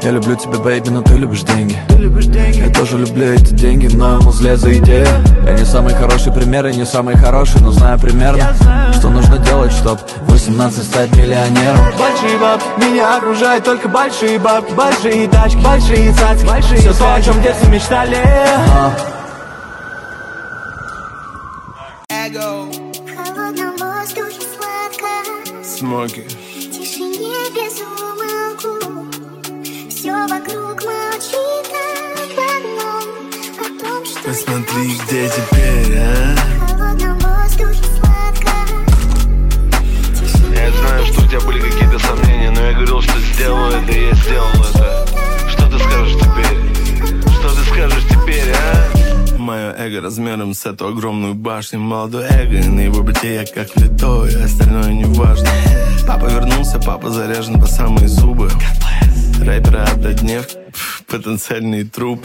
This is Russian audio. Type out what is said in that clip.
Я люблю тебя, бэйби, но ты любишь деньги. Я тоже люблю эти деньги, но ему зле за идею. Я не самый хороший пример, и не самый хороший, но знаю примерно, что нужно делать, чтоб в 18 стать миллионером. Большие бабки, меня окружают только большие бабки. Большие тачки, большие цацки, большие все то, о чем в детстве мечтали. В холодном воздухе сладко, Смоки. в тишине без умолку. Все вокруг молчит об одном, о том, что Посмотри, где теперь, а? в холодном воздухе сладко. Я знаю, что у тебя были какие-то сомнения, но я говорил, что сделаю это, и я сделал это. Что ты скажешь теперь? Что ты скажешь теперь, а? Мое эго размером с эту огромную башню. Молодой эго, и на его бите я как влитой, остальное не важно. Папа вернулся, папа заряжен по самые зубы. Рэперы однодневки, потенциальные трупы.